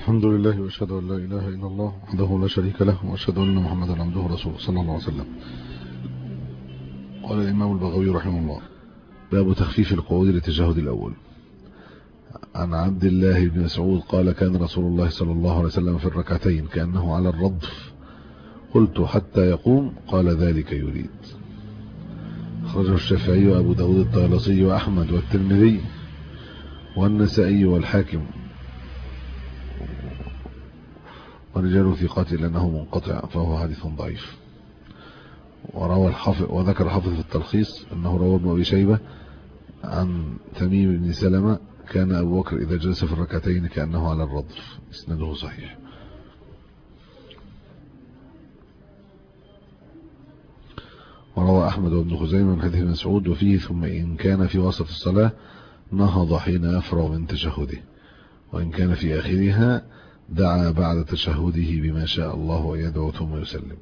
الحمد لله واشهد ان لا اله الا الله وحده لا شريك له واشهد ان محمدا عبده ورسوله صلى الله عليه وسلم. قال الامام البغوي رحمه الله: باب تخفيف القعود للتشهد الاول. عن عبد الله بن مسعود قال: كان رسول الله صلى الله عليه وسلم في الركعتين كأنه على الردف، قلت: حتى يقوم؟ قال: ذلك يريد. أخرجه الشافعي وأبو داود الطيالسي وأحمد والترمذي والنسائي والحاكم، ورجال ثقات لأنه منقطع فهو حديث ضعيف. وروى الحافظ وذكر الحافظ في التلخيص أنه روى ابن أبي شيبة عن تميم بن سلمة: كان أبو بكر إذا جلس في الركعتين كأنه على الردف. اسناده صحيح. وروى أحمد وابن خزيمة من حديث ابن مسعود وفيه: ثم إن كان في وسط الصلاة نهض حين يفرغ من تشهده، وإن كان في آخرها دعا بعد تشهده بما شاء الله أن يدعو ثم يسلم.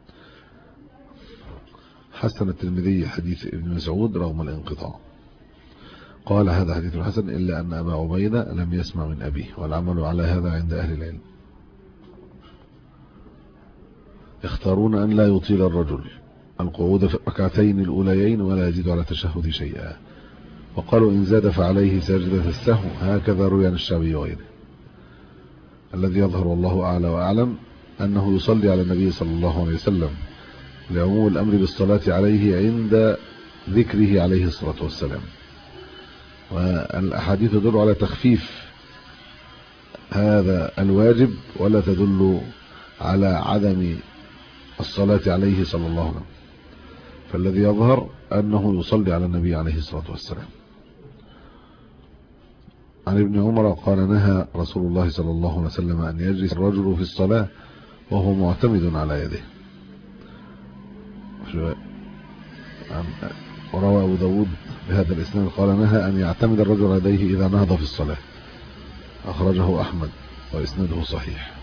حسن الترمذي حديث ابن مسعود رغم الانقطاع، قال: هذا حديث حسن إلا أن أبا عبيدة لم يسمع من أبيه، والعمل على هذا عند أهل العلم. يختارون أن لا يطيل الرجل القعود في الركعتين الأوليين ولا يزيد على تشهد شيئا، وقالوا إن زاد فعليه سجدة السهو، هكذا روي عن الشعبي وغيره. الذي يظهر والله أعلى وأعلم أنه يصلي على النبي صلى الله عليه وسلم لعموم الأمر بالصلاة عليه عند ذكره عليه الصلاة والسلام، والأحاديث تدل على تخفيف هذا الواجب ولا تدل على عدم الصلاة عليه صلى الله عليه وسلم، فالذي يظهر أنه يصلي على النبي عليه الصلاة والسلام. عن ابن عمر قال: نهى رسول الله صلى الله عليه وسلم أن يجلس الرجل في الصلاة وهو معتمد على يده. وروى أبو داود بهذا الإسناد قال: نهى أن يعتمد الرجل على يديه إذا نهض في الصلاة. أخرجه أحمد وإسناده صحيح.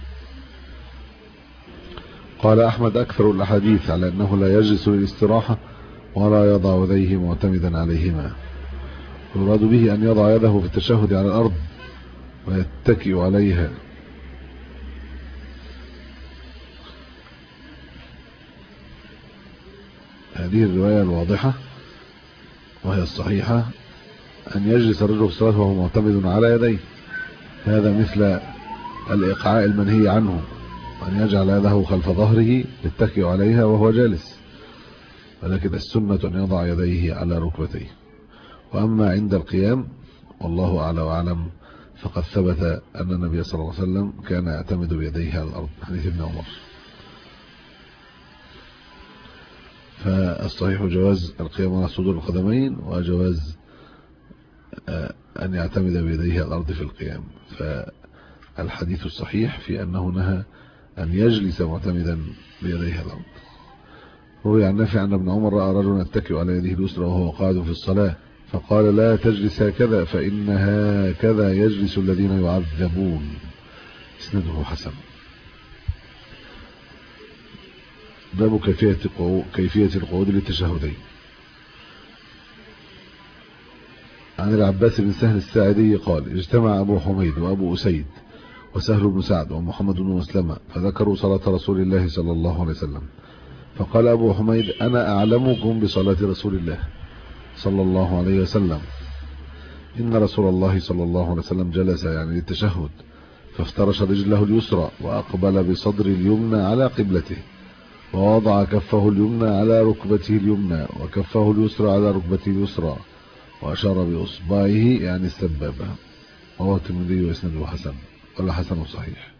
قال أحمد: أكثر الأحاديث على أنه لا يجلس للاستراحة ولا يضع يديه معتمدا عليهما، يراد به أن يضع يده في التشهد على الأرض ويتكئ عليها، هذه الرواية الواضحة وهي الصحيحة، أن يجلس الرجل في الصلاة وهو معتمد على يديه، هذا مثل الإقعاء المنهي عنه، أن يجعل يده خلف ظهره يتكئ عليها وهو جالس، ولكن السنة أن يضع يديه على ركبتيه. وأما عند القيام والله أعلى وأعلم فقد ثبت أن النبي صلى الله عليه وسلم كان يعتمد بيديه على الأرض، حديث ابن عمر. فالصحيح جواز القيام على صدور القدمين وجواز أن يعتمد بيديه على الأرض في القيام. فالحديث الصحيح في أنه نهى أن يجلس معتمدا بيديه على الأرض. روي عن نافع أن ابن عمر رأى رجلا يتكئ على يده اليسرى وهو قاعد في الصلاة فقال: لا تجلس هكذا فإن هكذا يجلس الذين يعذبون. اسناده حسن. باب كيفية القعود للتشهدين. عن العباس بن سهل الساعدي قال: اجتمع أبو حميد وأبو أسيد وسهل بن سعد ومحمد بن مسلمة فذكروا صلاة رسول الله صلى الله عليه وسلم، فقال أبو حميد: أنا أعلمكم بصلاة رسول الله صلى الله عليه وسلم، إن رسول الله صلى الله عليه وسلم جلس يعني للتشهد فافترش رجله اليسرى وأقبل بصدر اليمنى على قبلته، ووضع كفه اليمنى على ركبته اليمنى وكفه اليسرى على ركبته اليسرى، وأشار بإصبعه يعني السبابة. رواه الترمذي وإسناده حسن، قال حسن صحيح.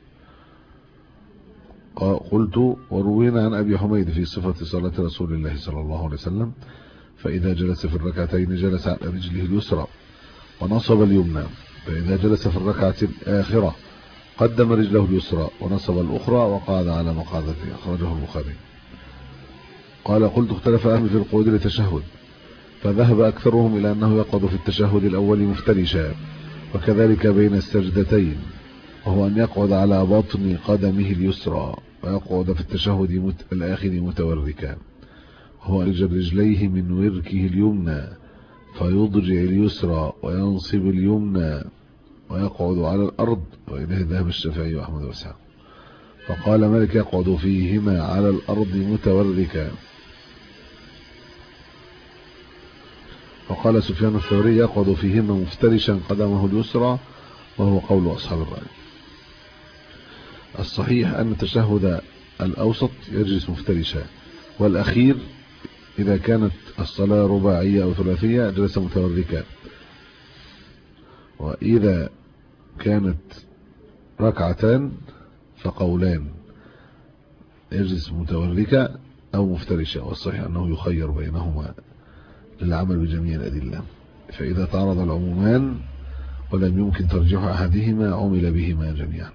قلت: وروينا عن أبي حميد في صفة صلاة رسول الله صلى الله عليه وسلم: فإذا جلس في الركعتين جلس على رجله اليسرى ونصب اليمنى، فإذا جلس في الركعة الآخرة قدم رجله اليسرى ونصب الأخرى وقعد على مقعدته. أخرجه البخاري. قال: قلت: اختلف أهل في القعود للتشهد، فذهب أكثرهم إلى أنه يقعد في التشهد الأول مفترشا، وكذلك بين السجدتين، وهو أن يقعد على بطن قدمه اليسرى، ويقعد في التشهد الآخر متوركا، وهو أن يجر رجليه من وركه اليمنى فيضجع اليسرى وينصب اليمنى ويقعد على الأرض، وإليه ذهب الشافعي وأحمد وإسحاق. فقال مالك يقعد فيهما على الأرض متوركا. وقال سفيان الثوري يقعد فيهما مفترشا قدمه اليسرى، وهو قول أصحاب الرأي. الصحيح أن التشهد الأوسط يجلس مفترشا، والأخير إذا كانت الصلاة رباعية أو ثلاثية جلس متوركا، وإذا كانت ركعتان فقولان يجلس متوركا أو مفترشا، والصحيح أنه يخير بينهما للعمل بجميع الأدلة، فإذا تعرض العمومان ولم يمكن ترجيح أحدهما عمل بهما جميعا.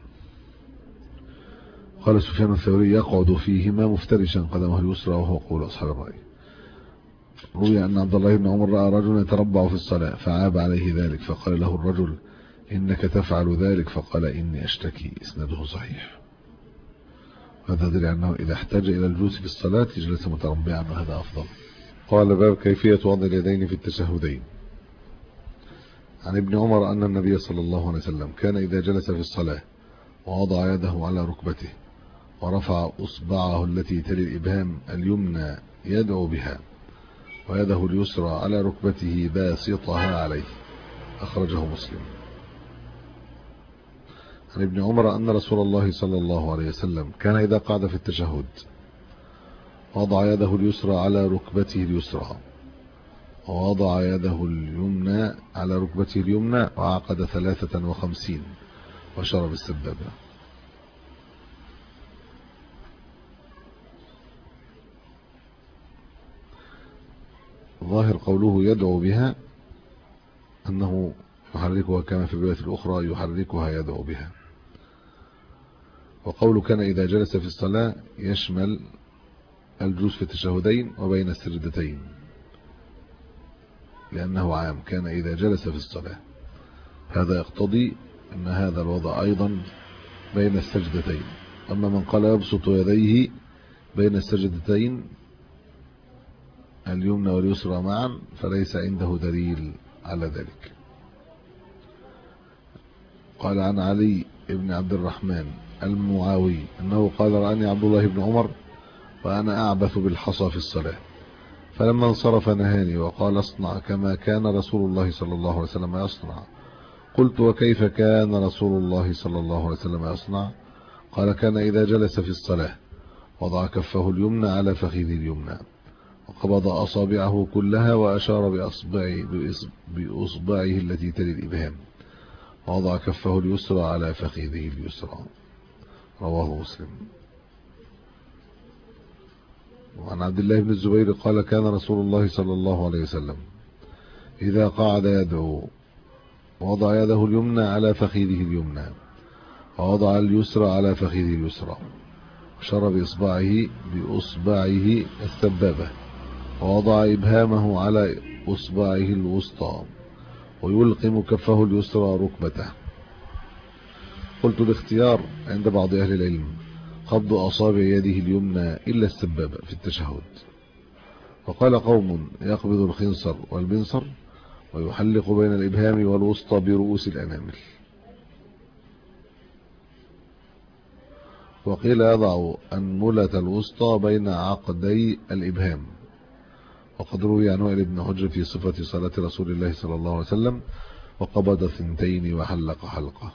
قال سفيان الثوري يقعد فيهما مفترشا قدمه اليسرى، وهو قول أصحاب الرأي. روي أن عبد الله بن عمر رأى رجلا يتربع في الصلاة فعاب عليه ذلك، فقال له الرجل إنك تفعل ذلك، فقال إني أشتكي. إسناده صحيح. هذا دليل أنه إذا احتاج إلى الجلوس في الصلاة يجلس متربعا، وهذا أفضل. قال باب كيفية وضع اليدين في التشهدين. عن ابن عمر أن النبي صلى الله عليه وسلم كان إذا جلس في الصلاة ووضع يده على ركبته ورفع أصبعه التي تلي الإبهام اليمنى يدعو بها، ويده اليسرى على ركبته باسطها عليه. أخرجه مسلم. عن ابن عمر أن رسول الله صلى الله عليه وسلم كان إذا قعد في التشهد وضع يده اليسرى على ركبته اليسرى، ووضع يده اليمنى على ركبته اليمنى، وعقد 53 وشرب السبابة. ظاهر قوله يدعو بها أنه يحركها كما في الرواية الأخرى يحركها يدعو بها. وقوله كان إذا جلس في الصلاة يشمل الجلوس في التشهدين وبين السجدتين، لأنه عام، كان إذا جلس في الصلاة. هذا يقتضي أن هذا الوضع أيضا بين السجدتين. أما من قال يبسط يديه بين السجدتين اليمنى واليسرى معا فليس عنده دليل على ذلك. قال عن علي بن عبد الرحمن المعاوي أنه قال رآني عبد الله بن عمر وأنا أعبث بالحصى في الصلاة، فلما انصرف نهاني وقال اصنع كما كان رسول الله صلى الله عليه وسلم يصنع. قلت وكيف كان رسول الله صلى الله عليه وسلم يصنع؟ قال كان إذا جلس في الصلاة وضع كفه اليمنى على فخذه اليمنى، وقبض أصابعه كلها وأشار بأصبعه التي تلي الإبهام، ووضع كفه اليسرى على فخذه اليسرى. رواه مسلم. وعن عبد الله بن الزبير قال كان رسول الله صلى الله عليه وسلم إذا قعد يدعو وضع يده اليمنى على فخذه اليمنى، ووضع اليسرى على فخذه اليسرى، وشر بأصبعه السبابة، ووضع إبهامه على أصبعه الوسطى، ويلقم كفه اليسرى ركبته. قلت الاختيار عند بعض أهل العلم قبض أصابع يده اليمنى إلا السبابة في التشهد. وقال قوم يقبض الخنصر والبنصر ويحلق بين الإبهام والوسطى برؤوس الأنامل. وقيل يضع أنملة الوسطى بين عقدي الإبهام. وقد روي عن وائل بن حجر في صفة صلاة رسول الله صلى الله عليه وسلم وقبض 2 وحلق حلقة.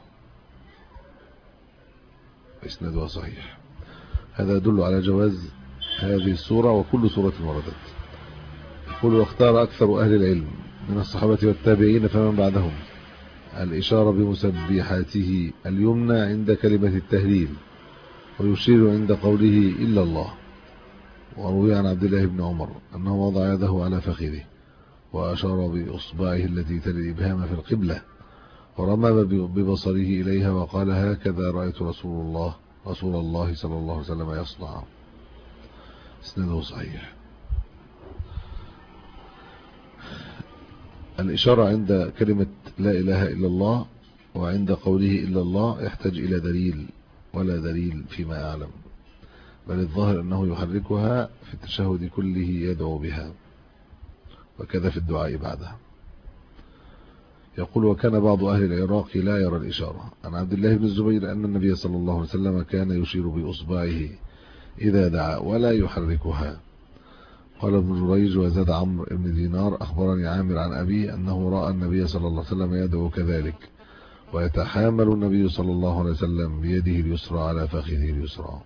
إسنادها صحيح. هذا يدل على جواز هذه السورة وكل سورة وردت. يقول واختار أكثر أهل العلم من الصحابة والتابعين فمن بعدهم الإشارة بمسبحاته اليمنى عند كلمة التهليل، ويشير عند قوله إلا الله. وروي عن عبد الله بن عمر أنه وضع يده على فخذه وأشار بإصبعه التي تلي الإبهام في القبلة، ورمى ببصره إليها وقال هكذا رأيت رسول الله صلى الله عليه وسلم يصنع. اسناده صحيح. الإشارة عند كلمة لا إله إلا الله وعند قوله إلا الله يحتاج إلى دليل، ولا دليل فيما أعلم، بل الظاهر أنه يحركها في التشهد كله يدعو بها، وكذا في الدعاء بعدها. يقول وكان بعض أهل العراق لا يرى الإشارة. عن عبد الله بن الزبير أن النبي صلى الله عليه وسلم كان يشير بإصبعه إذا دعا ولا يحركها. قال ابن جريج وزاد عمرو بن دينار أخبرني عامر عن أبيه أنه رأى النبي صلى الله عليه وسلم يدعو كذلك، ويتحامل النبي صلى الله عليه وسلم بيده اليسرى على فخذه اليسرى.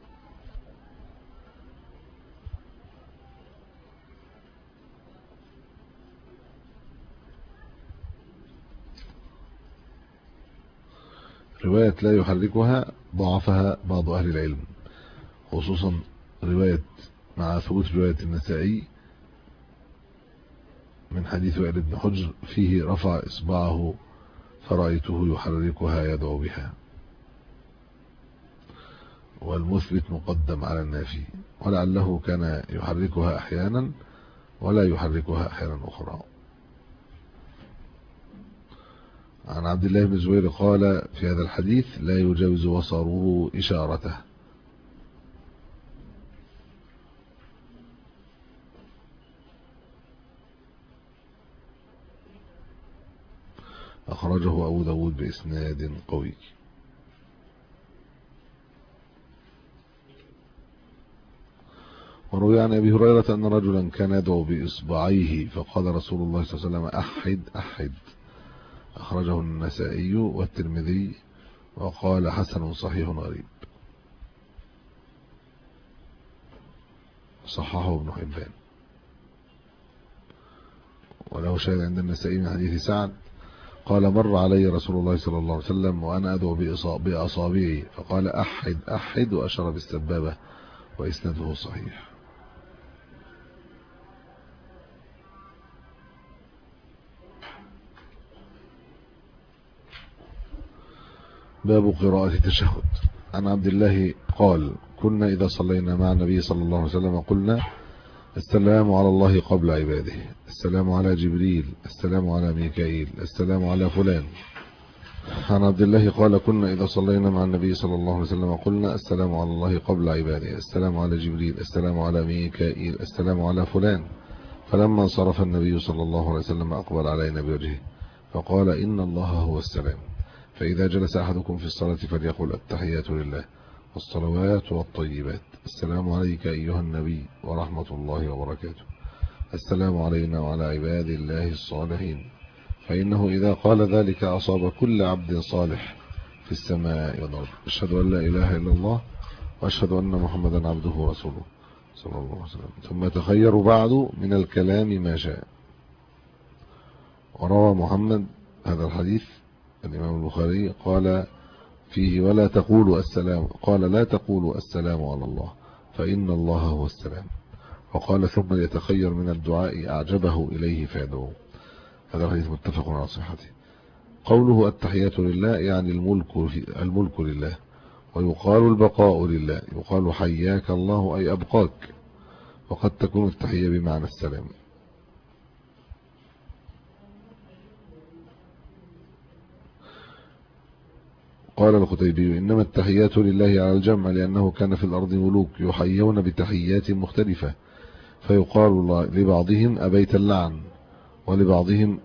رواية لا يحركها ضعفها بعض أهل العلم، خصوصا رواية مع ثبوت رواية النسائي من حديث وائل بن حجر فيه رفع إصبعه فرأيته يحركها يدعو بها، والمثبت مقدم على النافي، ولعله كان يحركها أحيانا ولا يحركها أحيانا أخرى. عن عبد الله بن الزبير قال في هذا الحديث لا يجاوز بصره إشارته. أخرجه أبو داود بإسناد قوي. وروي عن أبي هريرة أن رجلا كان يدعو بإصبعيه فقال رسول الله صلى الله عليه وسلم أحد أحد. أخرجه النسائي والترمذي وقال حسن صحيح غريب، صححه ابن حبان. وله شاهد عند النسائي من حديث سعد قال مر علي رسول الله صلى الله عليه وسلم وأنا أدعو بأصابعي فقال أحد أحد وأشار بالسبابة، وإسناده صحيح. باب قراءة التشهد. عن عبد الله قال كنا إذا صلينا مع النبي صلى الله عليه وسلم قلنا السلام على الله قبل عباده، السلام على جبريل، السلام على ميكائيل، السلام على فلان. عن عبد الله قال كنا إذا صلينا مع النبي صلى الله عليه وسلم قلنا السلام على الله قبل عباده، السلام على جبريل، السلام على ميكائيل، السلام على فلان. فلما انصرف النبي صلى الله عليه وسلم أقبل علينا بوجهه فقال إن الله هو السلام، فإذا جلس أحدكم في الصلاة فليقل التحيات لله والصلوات والطيبات، السلام عليك أيها النبي ورحمة الله وبركاته، السلام علينا وعلى عباد الله الصالحين، فإنه إذا قال ذلك أصاب كل عبد صالح في السماء والأرض. أشهد أن لا إله إلا الله وأشهد أن محمدا عبده ورسوله صلى الله عليه وسلم. ثم تخير بعد من الكلام ما شاء. وروى محمد هذا الحديث الإمام البخاري قال فيه ولا تقولوا السلام، قال لا تقولوا السلام على الله فإن الله هو السلام، وقال ثم يتخير من الدعاء أعجبه إليه فيدعو. هذا الحديث متفق على صحته. قوله التحيات لله يعني الملك لله، ويقال البقاء لله، يقال حياك الله أي أبقاك، وقد تكون التحية بمعنى السلام. قال القتيبي إنما التحيات لله على الجمع لأنه كان في الأرض ملوك يحيون بتحيات مختلفة، فيقال لبعضهم أبيت اللعن، ولبعضهم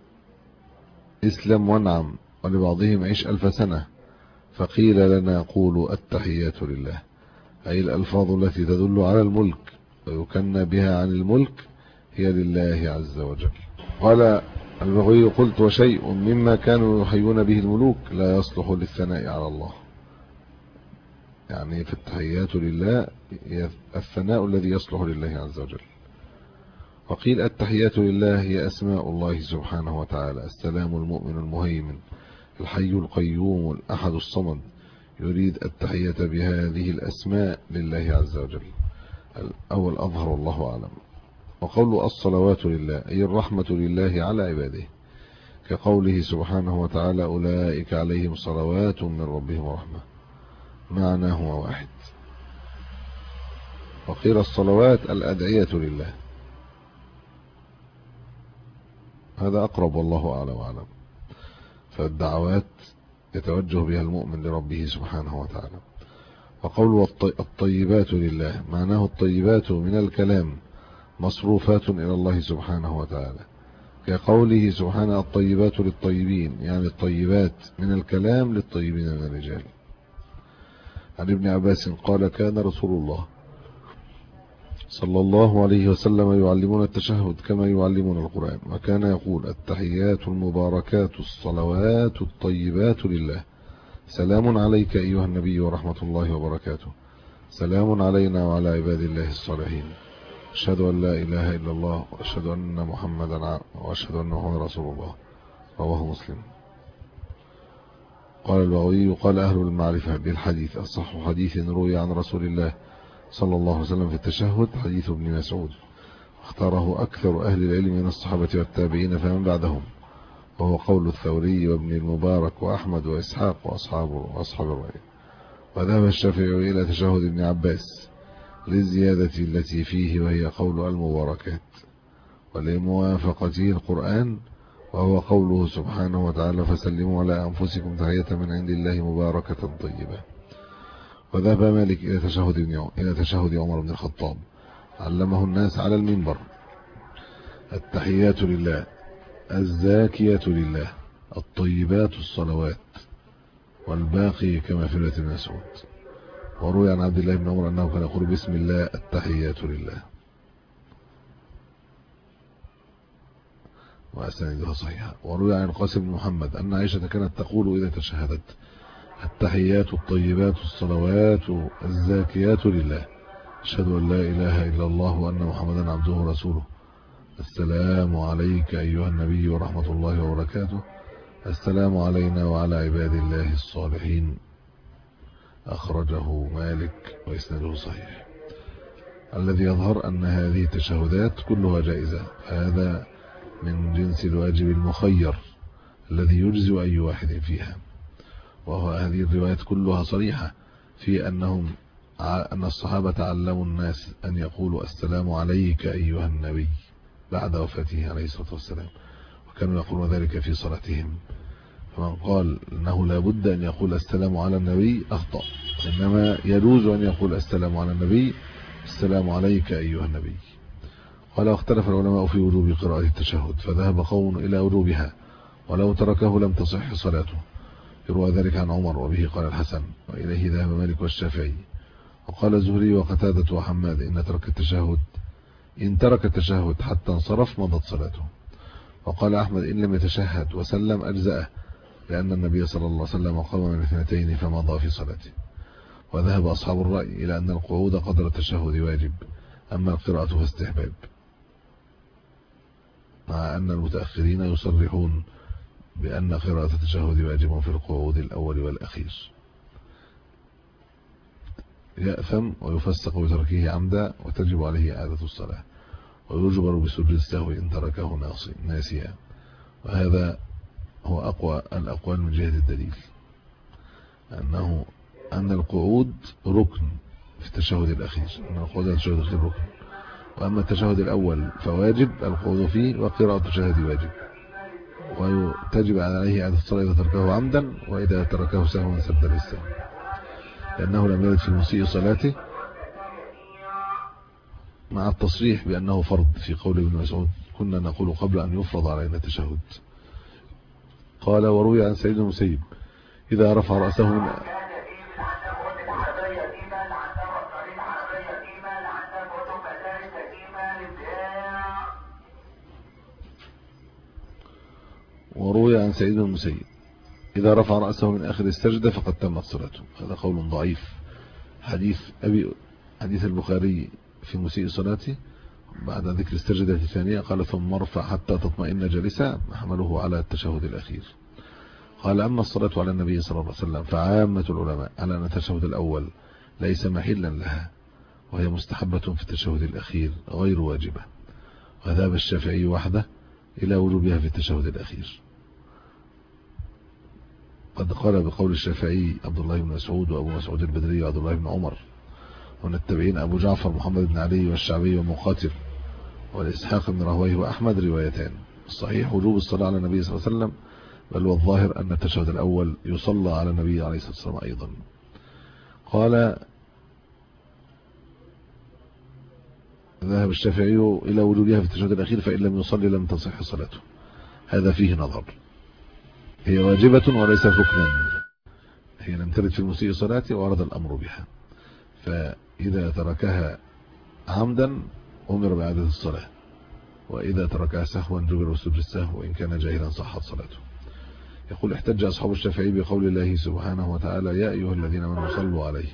اسلم وانعم، ولبعضهم عيش 1000 سنة. فقيل لنا قولوا التحيات لله، أي الألفاظ التي تدل على الملك ويكن بها عن الملك هي لله عز وجل. قال البغوي قلت وشيء مما كانوا يحيون به الملوك لا يصلح للثناء على الله، يعني في التحيات لله الثناء الذي يصلح لله عز وجل. وقيل التحيات لله هي أسماء الله سبحانه وتعالى، السلام المؤمن المهيمن الحي القيوم الأحد الصمد، يريد التحية بهذه الأسماء لله عز وجل أو الأظهر والله أعلم. وقول الصلوات لله أي الرحمة لله على عباده، كقوله سبحانه وتعالى أولئك عليهم صلوات من ربهم ورحمة، معناه واحد. وقيل الصلوات الأدعية لله، هذا أقرب والله أعلم وأعلم. فالدعوات يتوجه بها المؤمن لربه سبحانه وتعالى. وقول الطيبات لله معناه الطيبات من الكلام مصروفات إلى الله سبحانه وتعالى، كقوله سبحانه الطيبات للطيبين، يعني الطيبات من الكلام للطيبين من الرجال. عن ابن عباس قال كان رسول الله صلى الله عليه وسلم يعلمون التشهد كما يعلمون القرآن، وكان يقول التحيات المباركات الصلوات الطيبات لله، سلام عليك أيها النبي ورحمة الله وبركاته، سلام علينا وعلى عباد الله الصالحين، أشهد أن لا إله إلا الله وأشهد أن محمدا رسول الله. رواه مسلم. قال البغوي قال أهل المعرفة بالحديث أصح حديث روي عن رسول الله صلى الله عليه وسلم في التشهد حديث ابن مسعود، اختاره أكثر أهل العلم من الصحابة والتابعين فمن بعدهم، وهو قول الثوري وابن المبارك وأحمد وإسحاق وأصحاب الرأي. وذهب الشافعي إلى تشهد ابن عباس للزيادة التي فيه وهي قول المباركات، ولموافقته القرآن وهو قوله سبحانه وتعالى فسلموا على أنفسكم تحية من عند الله مباركة طيبة. وذهب مالك إلى تشهد عمر بن الخطاب علمه الناس على المنبر التحيات لله الزاكية لله الطيبات الصلوات، والباقي كما في رواية ابن مسعود. وروي عن عبد الله بن عمر أنه كان يقول بسم الله التحيات لله، وأسانيدها صحيحة. وروي عن القاسم بن محمد أن عائشة كانت تقول إذا تشهدت التحيات الطيبات الصلوات الزاكيات لله، أشهد أن لا إله إلا الله وأن محمدا عبده ورسوله، السلام عليك أيها النبي ورحمة الله وبركاته، السلام علينا وعلى عباد الله الصالحين. أخرجه مالك وإسناده صحيح. الذي يظهر أن هذه التشهدات كلها جائزة، هذا من جنس الواجب المخير الذي يجزي أي واحد فيها. وهو هذه الروايات كلها صريحة في أن الصحابة علموا الناس أن يقولوا السلام عليك أيها النبي بعد وفاته عليه الصلاة والسلام، وكانوا يقولون ذلك في صلاتهم. فمن قال أنه لا بد أن يقول السلام على النبي أخطأ، إنما يجوز أن يقول السلام على النبي السلام عليك أيها النبي. قال واختلف العلماء في وجوب قراءة التشهد، فذهب قوم إلى وجوبها ولو تركه لم تصح صلاته، يروى ذلك عن عمر وبه قال الحسن، وإليه ذهب مالك والشافعي. وقال الزهري وقتادة وحماد إن ترك التشهد حتى انصرف مضت صلاته. وقال أحمد إن لم يتشهد وسلم أجزأه، لأن النبي صلى الله عليه وسلم قام من اثنتين فمضى في صلاته. وذهب أصحاب الرأي إلى أن القعود قدر التشهد واجب، أما القراءة فاستحباب، مع أن المتأخرين يصرحون بأن قراءة التشهد واجب في القعود الأول والأخير. يأثم ويفسق بتركه عمدا وتجب عليه إعادة الصلاة، ويجبر بسجود السهو إن تركه ناسيا. وهذا هو أقوى الأقوال من جهة الدليل، أن القعود ركن في التشهد الأخير، أن القعود في التشهد الأخير ركن، وأما التشهد الأول فواجب القعود فيه، وقراءة التشهد واجب، وتجب عليه إعادة الصلاة إذا تركه عمدا، وإذا تركه سهوا سد للسهو، لأنه لم يرد في المسيء صلاته، مع التصريح بأنه فرض في قول ابن مسعود كنا نقول قبل أن يفرض علينا التشهد. قال وروي عن سعيد بن المسيب إذا رفع رأسه من وروي عن سعيد بن المسيب إذا رفع رأسه من آخر السجدة فقد تمت صلاته. هذا قول ضعيف. حديث البخاري في مسيء صلاته بعد ذكر السجدة الثانية قال ثم ارفع حتى تطمئن جالسا، حمله على التشهد الأخير. قال أما الصلاة على النبي صلى الله عليه وسلم فعامة العلماء على أن التشهد الأول ليس محلا لها، وهي مستحبة في التشهد الأخير غير واجبة. وذهب الشافعي وحده إلى وجوبها في التشهد الأخير. قد قال بقول الشافعي عبد الله بن مسعود وأبو مسعود البدري وعبد الله بن عمر، ومن التابعين أبو جعفر محمد بن علي والشعبي ومقاتل والإسحاق بن راهويه وأحمد روايتان. الصحيح وجوب الصلاة على النبي صلى الله عليه وسلم، بل والظاهر أن التشهد الأول يصلى على النبي عليه الصلاة والسلام أيضا. قال ذهب الشافعي إلى وجوبها في التشهد الأخير، فإن لم يصلي لم تصح صلاته. هذا فيه نظر. هي واجبة وليست ركنا، هي لم ترد في المسيء صلاته وورد الأمر بها، فإذا تركها عمدا أمر بإعادة الصلاة، وإذا تركها سهوا جبر بسجود السهو، وإن كان جاهلا صحت صلاته. يقول: احتج أصحاب الشافعي بقول الله سبحانه وتعالى: يا أيها الذين آمنوا صلوا عليه.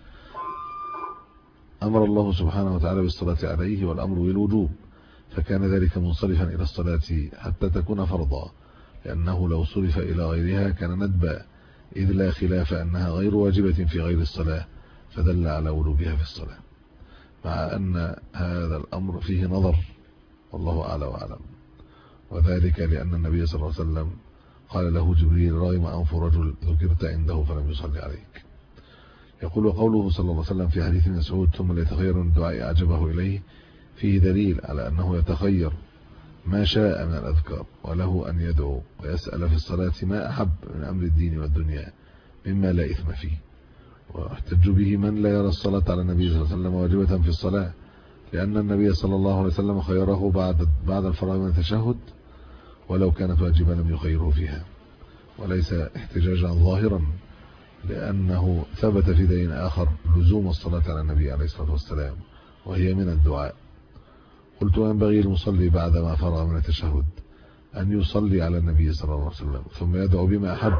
أمر الله سبحانه وتعالى بالصلاة عليه والأمر بالوجوب، فكان ذلك منصرفا إلى الصلاة حتى تكون فرضا، لأنه لو صرف إلى غيرها كان ندبا، إذ لا خلاف أنها غير واجبة في غير الصلاة، فدل على وجوبها في الصلاة، مع أن هذا الأمر فيه نظر، والله أعلى وأعلم. وذلك لأن النبي صلى الله عليه وسلم قال له جبريل: رغم أنف رجل ذكرت عنده فلم يصلي عليك. يقول: قوله صلى الله عليه وسلم في حديث مسعود: ثم ليتخير من الدعاء أعجبه إليه، فيه دليل على أنه يتخير ما شاء من الأذكار، وله أن يدعو ويسأل في الصلاة ما أحب من أمر الدين والدنيا مما لا إثم فيه. واحتج به من لا يرى الصلاة على النبي صلى الله عليه وسلم واجبة في الصلاة، لأن النبي صلى الله عليه وسلم خيره بعد الفراغ من التشهد، ولو كانت واجبة لم يخيره فيها، وليس احتجاجا ظاهرا، لأنه ثبت في دين آخر لزوم الصلاة على النبي عليه الصلاة والسلام، وهي من الدعاء. قلت: ينبغي المصلي بعدما فرغ من التشهد أن يصلي على النبي صلى الله عليه وسلم، ثم يدعو بما أحب،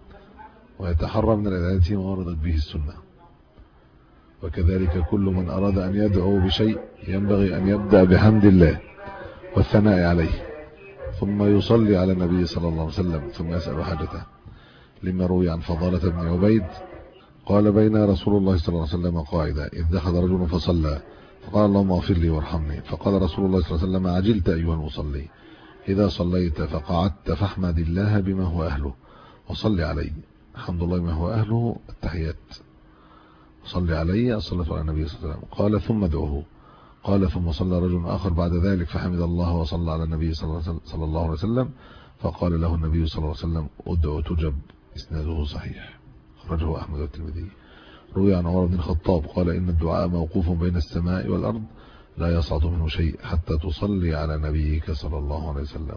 ويتحرى من العبادة ما وردت به السنة. وكذلك كل من أراد أن يدعو بشيء ينبغي أن يبدأ بحمد الله والثناء عليه، ثم يصلي على النبي صلى الله عليه وسلم، ثم يسأل حاجته، لما روي عن فضالة بن عبيد قال: بين رسول الله صلى الله عليه وسلم قاعدا، إذ دخل رجل فصلى، فقال: اللهم اغفر لي وارحمني. فقال رسول الله صلى الله عليه وسلم: عجلت أيها المصلي، إذا صليت فقعدت فاحمد الله بما هو أهله وصل علي. الحمد لله بما هو أهله التحيات، صل علي الصلاة على النبي صلى الله عليه وسلم. قال: ثم ادعوه. قال: ثم صلى رجل آخر بعد ذلك فحمد الله وصلى على النبي صلى الله عليه وسلم، فقال له النبي صلى الله عليه وسلم: ادعو تجب. إسناده صحيح، خرجه أحمد والترمذي. روي عن عمر بن الخطاب قال: إن الدعاء موقوف بين السماء والأرض، لا يصعد منه شيء حتى تصلي على نبيك صلى الله عليه وسلم.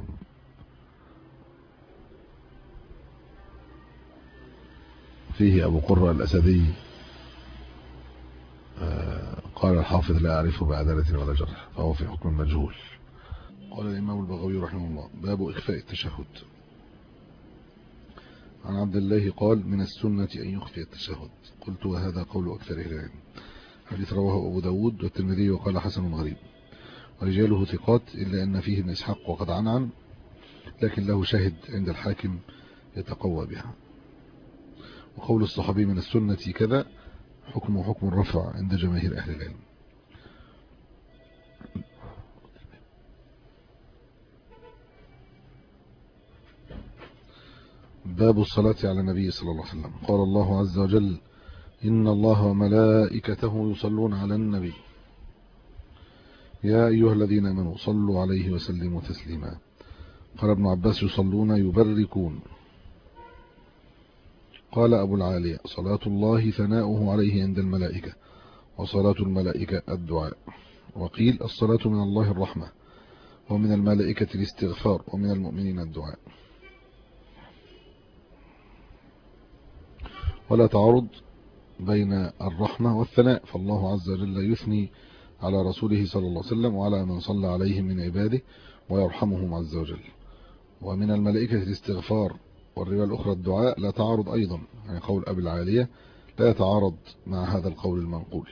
فيه أبو قرة الأسدي قال الحافظ: لا أعرفه بعدالة ولا جرح، فهو في حكم مجهول. قال الإمام البغوي رحمه الله: باب إخفاء التشهد. عن عبد الله قال: من السنة أن يخفي التشهد. قلت: وهذا قول أكثر أهل العلم. حديث رواه أبو داود والترمذي وقال: حسن غريب، ورجاله ثقات، إلا أن فيه ابن إسحاق وقد عنعن، لكن له شاهد عند الحاكم يتقوى بها. وقول الصحابي من السنة كذا حكم الرفع عند جماهير أهل العلم. باب الصلاة على النبي صلى الله عليه وسلم. قال الله عز وجل: إن الله وملائكته يصلون على النبي يا أيها الذين آمنوا صلوا عليه وسلموا تسليما. قال ابن عباس: يصلون يبركون. قال أبو العالية: صلاة الله ثناؤه عليه عند الملائكة، وصلاة الملائكة الدعاء. وقيل: الصلاة من الله الرحمة، ومن الملائكة الاستغفار، ومن المؤمنين الدعاء. ولا تعارض بين الرحمة والثناء، فالله عز وجل يثني على رسوله صلى الله عليه وسلم وعلى من صلى عليه من عباده ويرحمهم عز وجل. ومن الملائكة الاستغفار، والرواية الأخرى الدعاء، لا تعارض أيضا، يعني قول أبي العالية لا يتعارض مع هذا القول المنقول.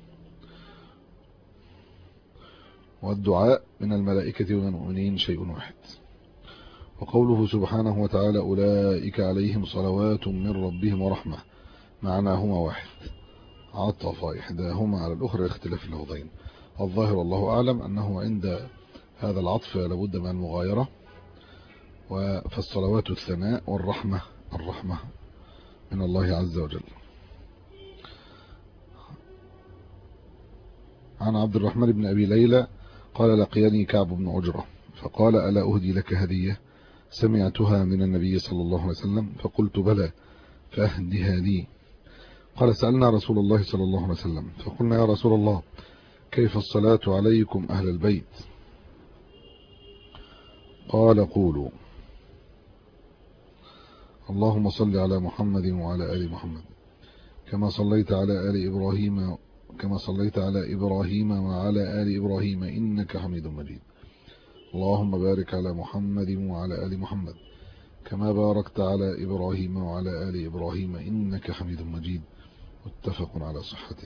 والدعاء من الملائكة ومن المؤمنين شيء واحد. وقوله سبحانه وتعالى: أولئك عليهم صلوات من ربهم ورحمة، معناهما واحد، عطف إحداهما على الأخرى لاختلاف اللفظين. الظاهر والله أعلم أنه عند هذا العطف لابد من المغايرة، فالصلوات الثناء، والرحمة الرحمة من الله عز وجل. عن عبد الرحمن بن أبي ليلى قال: لقيني كعب بن عجرة فقال: ألا أهدي لك هدية سمعتها من النبي صلى الله عليه وسلم؟ فقلت: بلى، فأهدها لي. قال: سألنا رسول الله صلى الله عليه وسلم فقلنا: يا رسول الله، كيف الصلاة عليكم أهل البيت؟ قال: قولوا. اللهم صل على محمد وعلى آل محمد كما صليت على إبراهيم وعلى آل إبراهيم إنك حميد مجيد. اللهم بارك على محمد وعلى آل محمد كما باركت على إبراهيم وعلى آل إبراهيم إنك حميد مجيد. متفق على صحته.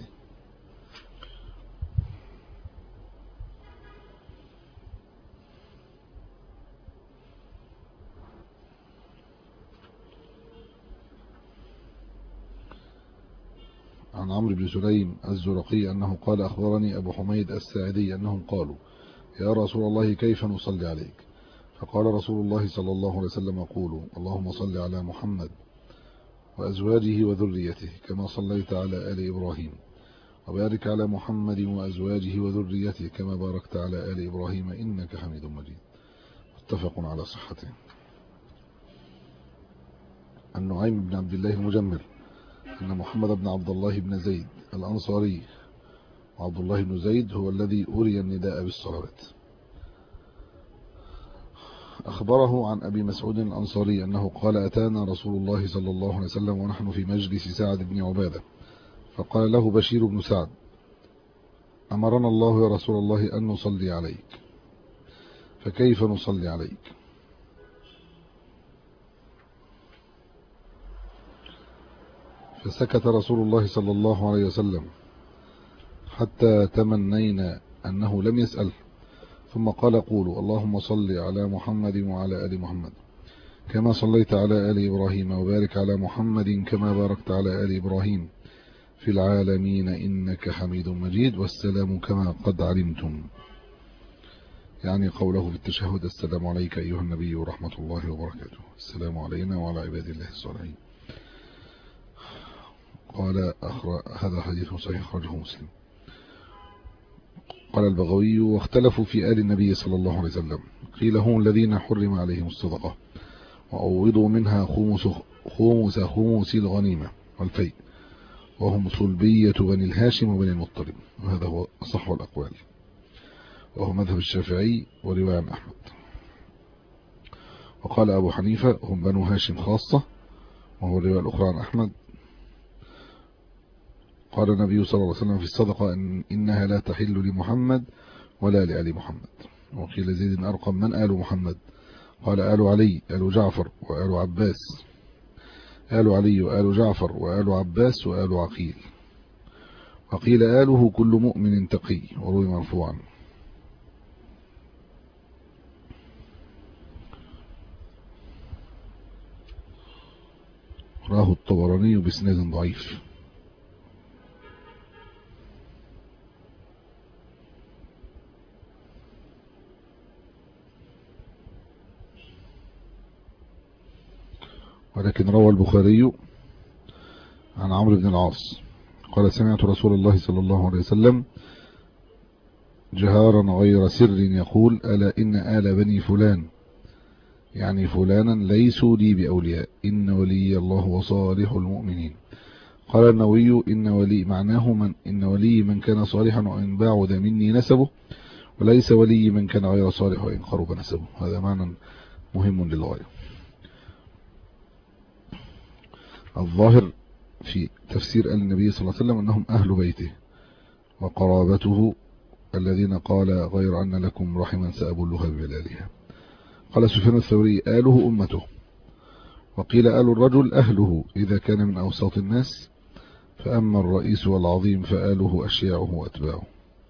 عن عمرو بن سليم الزرقي أنه قال أخبرني أبو حميد الساعدي أنهم قالوا يا رسول الله كيف نصلي عليك؟ فقال رسول الله صلى الله عليه وسلم قولوا اللهم صل على محمد وأزواجه وذريته كما صليت على آل إبراهيم وبارك على محمد وأزواجه وذريته كما باركت على آل إبراهيم إنك حميد مجيد. متفق على صحته. عن نعيم بن عبد الله المجمل أن محمد بن عبد الله بن زيد الأنصاري، وعبد الله بن زيد هو الذي أري النداء بالصلاة، أخبره عن أبي مسعود الأنصاري أنه قال أتانا رسول الله صلى الله عليه وسلم ونحن في مجلس سعد بن عبادة فقال له بشير بن سعد أمرنا الله يا رسول الله أن نصلي عليك فكيف نصلي عليك؟ فسكت رسول الله صلى الله عليه وسلم حتى تمنينا أنه لم يسأل، ثم قال قولوا اللهم صل على محمد وعلى آل محمد كما صليت على آل إبراهيم وبارك على محمد كما باركت على آل إبراهيم في العالمين إنك حميد مجيد والسلام كما قد علمتم. يعني قوله في التشهد السلام عليك أيها النبي ورحمة الله وبركاته، السلام علينا وعلى عباد الله الصالحين. قال هذا حديث صحيح أخرجه مسلم. قال البغوي واختلفوا في آل النبي صلى الله عليه وسلم، قيل هم الذين حرم عليهم الصدقة وعوضوا منها خمس الغنيمة والفيء، وهم صلبية بني الهاشم وبني المطلب، وهذا هو أصح الأقوال، وهو مذهب الشافعي ورواية عن أحمد. وقال أبو حنيفة هم بنو هاشم خاصة، وهو الرواية الأخرى عن أحمد. قال النبي صلى الله عليه وسلم في الصدقة إنها لا تحل لمحمد ولا لآل محمد. وقيل زيد بن أرقم من آل محمد؟ قال آل علي آل جعفر وآل عباس، آل علي وآل جعفر وآل عباس وآل عقيل. وقيل آله كل مؤمن تقي، وروي مرفوعا. راه الطبراني بإسناد ضعيف. ولكن روى البخاري عن عمرو بن العاص قال سمعت رسول الله صلى الله عليه وسلم جهارا غير سر يقول ألا إن آل بني فلان، يعني فلانا ليسوا لي بأولياء، إن ولي الله وصالح المؤمنين. قال النووي إن ولي معناه إن ولي من كان صالحا وإن بعد مني نسبه، وليس ولي من كان غير صالح وإن قرب نسبه. هذا معنى مهم للغاية. الظاهر في تفسير آل النبي صلى الله عليه وسلم أنهم أهل بيته وقرابته الذين قال غير أن لكم رحما سأبلها ببلالها. قال سفيان الثوري آله أمته، وقيل آل الرجل أهله إذا كان من أوساط الناس، فأما الرئيس والعظيم فآله أشياعه وأتباعه.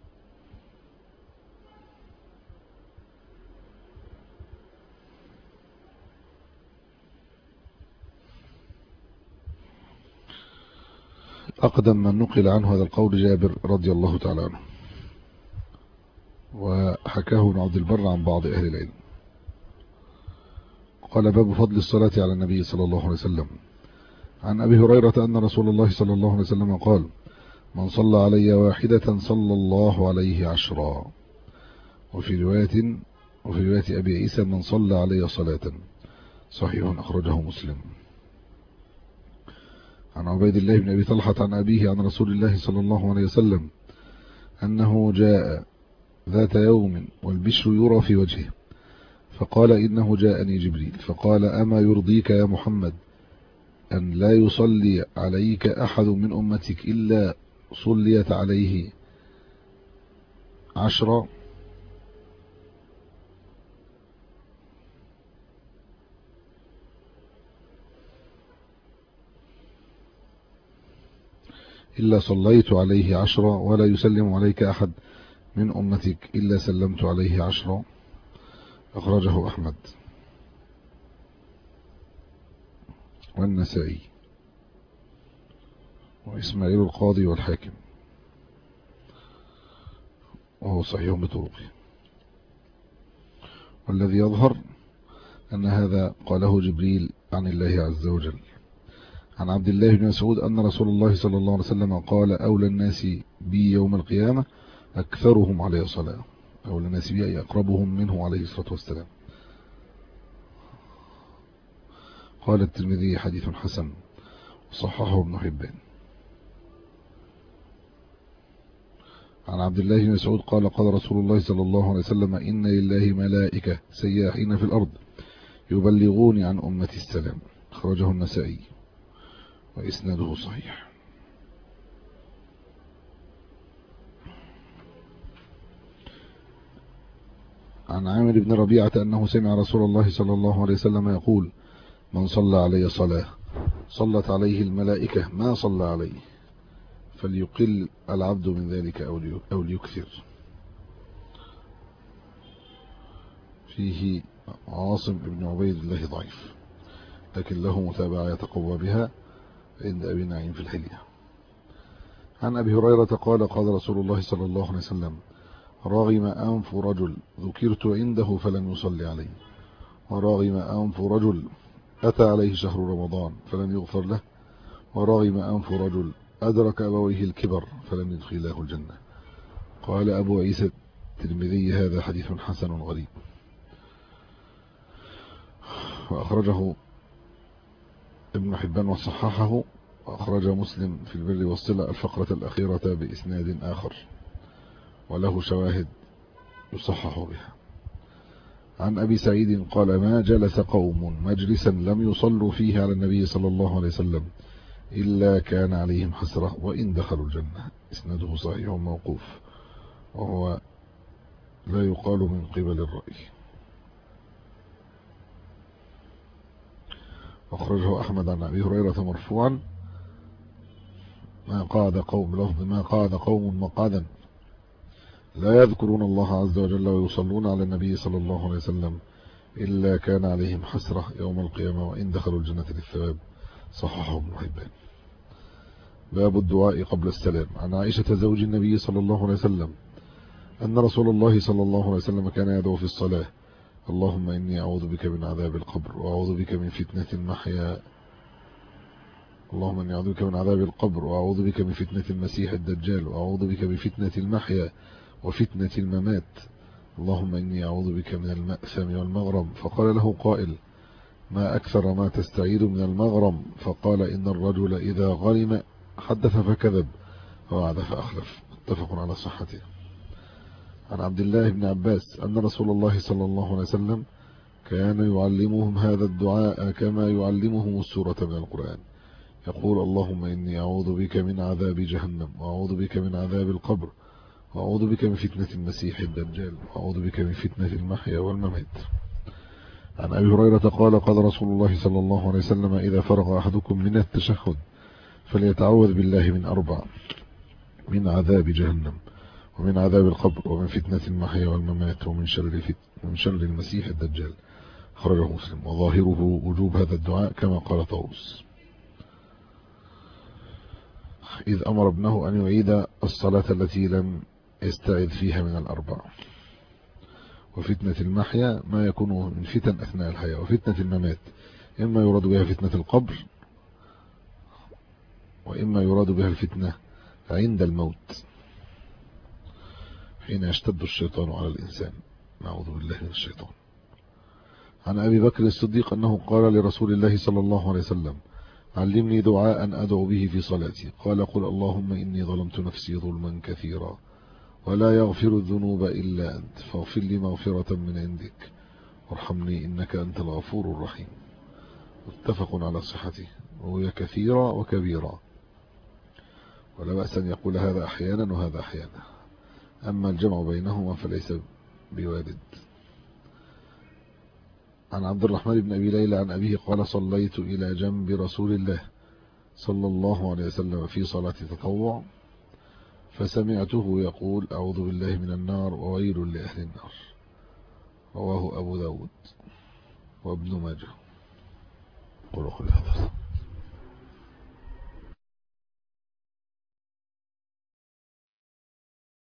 أقدم من نقل عنه هذا القول جابر رضي الله تعالى عنه، وحكاه ابن عبد البر عن بعض أهل العلم. قال باب فضل الصلاة على النبي صلى الله عليه وسلم. عن أبي هريرة أن رسول الله صلى الله عليه وسلم قال من صلى علي واحدة صلى الله عليه 10. وفي رواية أبي عيسى من صلى علي صلاة، صحيح أخرجه مسلم. عن عبيد الله بن أبي طلحة عن أبيه عن رسول الله صلى الله عليه وسلم أنه جاء ذات يوم والبشر يرى في وجهه، فقال إنه جاءني جبريل فقال أما يرضيك يا محمد أن لا يصلي عليك أحد من أمتك إلا صليت عليه 10، إلا صليت عليه 10، ولا يسلم عليك أحد من أمتك إلا سلمت عليه 10. أخرجه أحمد والنسائي وإسماعيل القاضي والحاكم، وهو صحيح بطرقه. والذي يظهر أن هذا قاله جبريل عن الله عز وجل. عن عبد الله بن مسعود أن رسول الله صلى الله عليه وسلم قال: أولى الناس بي يوم القيامة أكثرهم عليه صلاة. أولى الناس بي أي أقربهم منه عليه الصلاة والسلام. قال الترمذي: حديث حسن، صححه ابن حبان. عن عبد الله بن مسعود قال: قال رسول الله صلى الله عليه وسلم: إن لله ملائكة سياحين في الأرض يبلغون عن أمتي السلام. أخرجه النسائي وإسناده صحيح. عن عامر بن ربيعة أنه سمع رسول الله صلى الله عليه وسلم يقول: من صلى علي صلاة صلت عليه الملائكة ما صلى عليه، فليقل العبد من ذلك أو ليكثر. فيه عاصم بن عبيد الله ضعيف، لكن له متابعة يتقوى بها عند أبي نعيم في الحلية. عن أبي هريرة قال: قال رسول الله صلى الله عليه وسلم: راغم أنف رجل ذكرت عنده فلم يصلي عليه، وراغم أنف رجل أتى عليه شهر رمضان فلم يغفر له، وراغم أنف رجل أدرك أبويه الكبر فلم يدخلاه الجنة. قال أبو عيسى الترمذي: هذا حديث حسن غريب. وأخرجه ابن حبان وصححه. وأخرج مسلم في البر والصلة الفقرة الأخيرة بإسناد آخر، وله شواهد يصحح بها. عن أبي سعيد قال: ما جلس قوم مجلسا لم يصلوا فيه على النبي صلى الله عليه وسلم إلا كان عليهم حسرة وإن دخلوا الجنة. إسناده صحيح موقوف، وهو لا يقال من قبل الرأي. أخرجه أحمد عن أبي هريرة مرفوعا: ما قعد قوم لفظ ما قعد قوم مقعدا لا يذكرون الله عز وجل ويصلون على النبي صلى الله عليه وسلم إلا كان عليهم حسرة يوم القيامة وإن دخلوا الجنة للثواب. صححه ابن حبان. باب الدعاء قبل السلام. عن عائشة زوج النبي صلى الله عليه وسلم أن رسول الله صلى الله عليه وسلم كان يدعو في الصلاة: اللهم إني أعوذ بك من عذاب القبر وأعوذ بك من فتنة المحيا اللهم إني أعوذ بك من عذاب القبر وأعوذ بك من فتنة المسيح الدجال وأعوذ بك من فتنة المحيا وفتنة الممات اللهم إني أعوذ بك من المأثم والمغرم. فقال له قائل: ما أكثر ما تستعيذ من المغرم؟ فقال: إن الرجل إذا غرم حدث فكذب ووعد فأخلف. متفق على صحته. عن عبد الله بن عباس أن رسول الله صلى الله عليه وسلم كان يعلمهم هذا الدعاء كما يعلمهم السورة من القرآن، يقول: اللهم إني أعوذ بك من عذاب جهنم وأعوذ بك من عذاب القبر وأعوذ بك من فتنة المسيح الدجال وأعوذ بك من فتنة المحيا والممات. عن أبي هريرة قال: قال رسول الله صلى الله عليه وسلم: إذا فرغ أحدكم من التشهد فليتعوذ بالله من 4: من عذاب جهنم ومن عذاب القبر ومن فتنة المحيا والممات ومن شر المسيح الدجال. خرجه مسلم. وظاهره وجوب هذا الدعاء كما قال طاووس، إذ أمر ابنه أن يعيد الصلاة التي لم يستعذ فيها من 4. وفتنة المحيا ما يكون من فتن أثناء الحياة، وفتنة الممات إما يراد بها فتنة القبر وإما يراد بها الفتنة عند الموت حين يشتد الشيطان على الإنسان. نعوذ بالله من الشيطان. عن أبي بكر الصديق أنه قال لرسول الله صلى الله عليه وسلم: علمني دعاء أدعو به في صلاتي. قال: قل اللهم إني ظلمت نفسي ظلما كثيرا ولا يغفر الذنوب إلا أنت فاغفر لي مغفرة من عندك وارحمني إنك أنت الغفور الرحيم. متفق على صحته وهي كثيرة وكبيرة، ولا بأس أن يقول هذا أحيانا وهذا أحيانا. أما الجمع بينهما فليس بوارد. عن عبد الرحمن بن أبي ليلى عن أبيه قال صليت إلى جنب رسول الله صلى الله عليه وسلم في صلاة تطوع فسمعته يقول أعوذ بالله من النار وويل لأهل النار. رواه أبو داود وابن ماجه. قولوا قولي هذا.